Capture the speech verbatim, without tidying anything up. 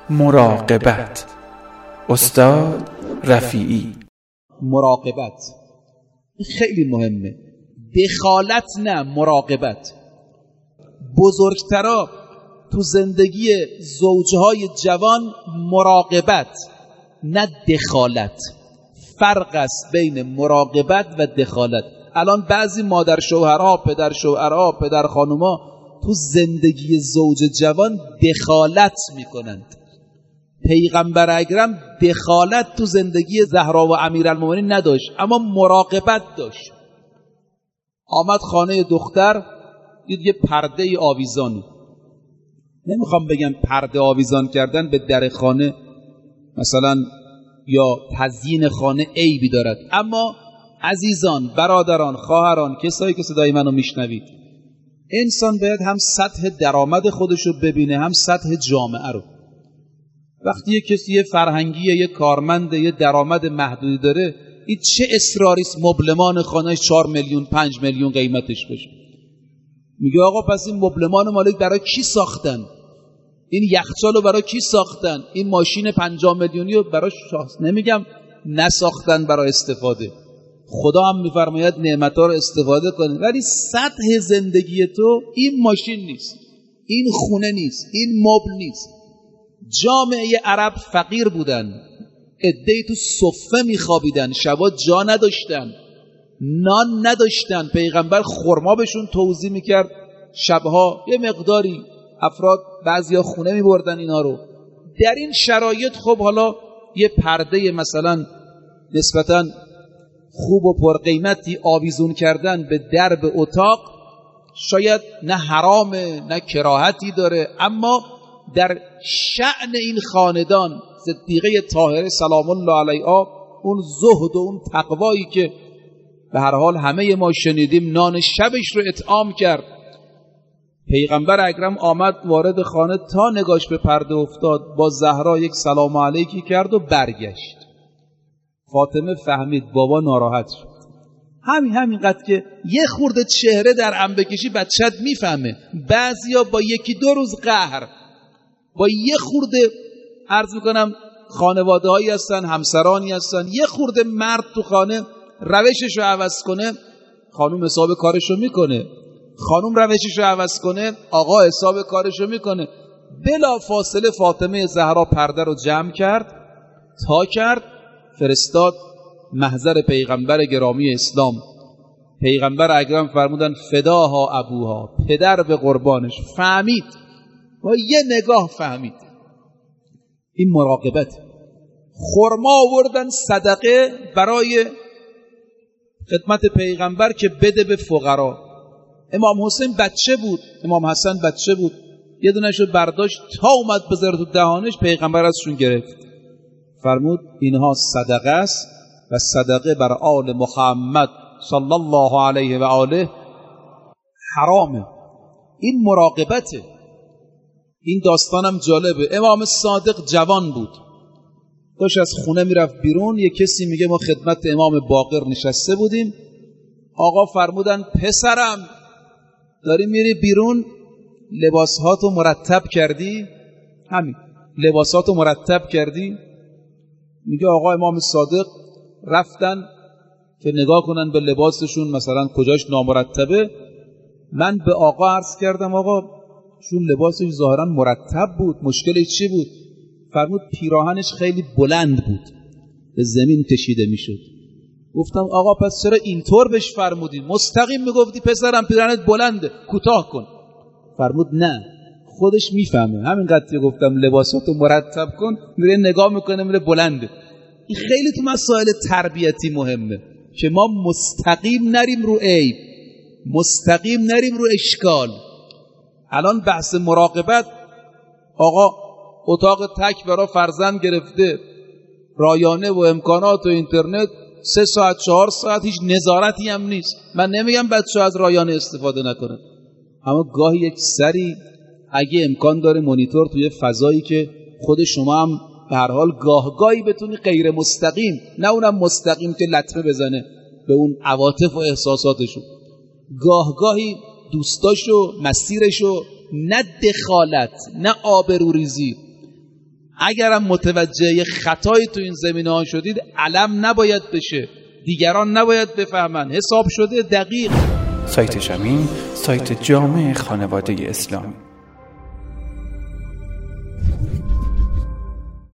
مراقبت. استاد رفیعی. مراقبت خیلی مهمه. دخالت نه، مراقبت. بزرگترا تو زندگی زوجهای جوان مراقبت نه دخالت. فرق است بین مراقبت و دخالت. الان بعضی مادر شوهرها، پدر شوهرها، پدر خانوما تو زندگی زوج جوان دخالت میکنند. پیغمبر اکرم دخالت تو زندگی زهرا و امیرالمومنین نداشت، اما مراقبت داشت. آمد خانه دختر، دید یه پرده آویزانی. نمیخوام بگم پرده آویزان کردن به در خانه مثلا یا تزیین خانه عیبی دارد، اما عزیزان، برادران، خواهران، کسایی که صدای منو میشنوید، انسان باید هم سطح درآمد خودش رو ببینه، هم سطح جامعه رو. وقتی یه کسی یه فرهنگیه، یه کارمند، یه درآمد محدودی داره، این چه اصراری است مبلمان خانهش چهار میلیون پنج میلیون قیمتش بشه؟ میگه آقا پس این مبلمان مالک برای کی ساختن؟ این یخچال رو برای کی ساختن؟ این ماشین پنجاه میلیونی رو برای شخص نمیگم نساختن برای استفاده. خدا هم میفرماید نعمت‌ها رو استفاده کنید، ولی سطح زندگی تو این ماشین نیست، این خونه نیست، این مبل نیست. جامعه عرب فقیر بودن، عده‌ای تو صفه میخوابیدن، شبا جا نداشتن، نان نداشتن. پیغمبر خرما بهشون توزیع میکرد، شبها یه مقداری افراد بعضیا خونه میبردن اینا رو. در این شرایط خب حالا یه پرده مثلا نسبتاً خوب و پرقیمتی آویزون کردن به درب اتاق شاید نه حرامه نه کراهتی داره، اما در شأن این خاندان صدیقه طاهره سلام الله علیها، اون زهد و اون تقوایی که به هر حال همه ما شنیدیم، نان شبش رو اطعام کرد. پیغمبر اکرم آمد وارد خانه، تا نگاش به پرده افتاد با زهرا یک سلام علیکی کرد و برگشت. فاطمه فهمید بابا ناراحت شد. همین همینقدر که یه خورده چهره در هم بکشی بچت میفهمه. بعضیا با یکی دو روز قهر، با یه خورده عرض میکنم خانواده هایی هستن، همسرانی هستن، یه خورده مرد تو خانه روشش رو عوض کنه، خانوم حساب کارش رو میکنه، خانوم روشش رو عوض کنه، آقا حساب کارش رو میکنه. بلا فاصله فاطمه زهرا پرده رو جمع کرد، تا کرد، فرستاد محضر پیغمبر گرامی اسلام. پیغمبر اکرم فرمودن فداها ابوها، پدر به قربانش. فهمید، با یه نگاه فهمید. این مراقبت. خرما آوردن صدقه برای خدمت پیغمبر که بده به فقرا. امام حسین بچه بود، امام حسن بچه بود، یه دونشو برداشت تا اومد بذاره تو دهانش، پیغمبر ازشون گرفت، فرمود اینها صدقه است و صدقه بر آل محمد صلی الله علیه و آله حرامه. این مراقبته. این داستانم جالبه. امام صادق جوان بود، داشت از خونه میرفت بیرون، یه کسی میگه ما خدمت امام باقر نشسته بودیم، آقا فرمودن پسرم داری میری بیرون، لباسهاتو مرتب کردی؟ همین لباسهاتو مرتب کردی؟ میگه آقا امام صادق رفتن که نگاه کنن به لباسشون مثلا کجاش نامرتبه. من به آقا عرض کردم آقا شون لباسش ظاهرا مرتب بود، مشکلش چی بود؟ فرمود پیراهنش خیلی بلند بود، به زمین کشیده میشد. گفتم آقا پس چرا اینطور بهش فرمودی؟ مستقیم میگفتی پسرم پیراهنت بلنده، کوتاه کن. فرمود نه، خودش میفهمه. همینقدر که گفتم لباساتو مرتب کن، میره نگاه میکنه میره بلنده. این خیلی تو مسائل تربیتی مهمه که ما مستقیم نریم رو عیب، مستقیم نریم رو اشکال. الان بحث مراقبت، آقا اتاق تک برای فرزند گرفته، رایانه و امکانات و اینترنت، سه ساعت چهار ساعت هیچ نظارتی هم نیست. من نمیگم بچه از رایانه استفاده نکنه، اما گاهی یک سری اگه امکان داره مانیتور توی فضایی که خود شما هم به هر حال گاه گاهی بتونی غیر مستقیم، نه اونم مستقیم که لطمه بزنه به اون عواطف و احساساتشو، گاه گاهی دوستاشو، مسیرشو، نه دخالت نه آبروریزی. اگرم متوجه خطایی تو این زمینه ها شدید، علم نباید بشه، دیگران نباید بفهمن، حساب شده دقیق. سایت شمیم، سایت جامع خانواده اسلامی.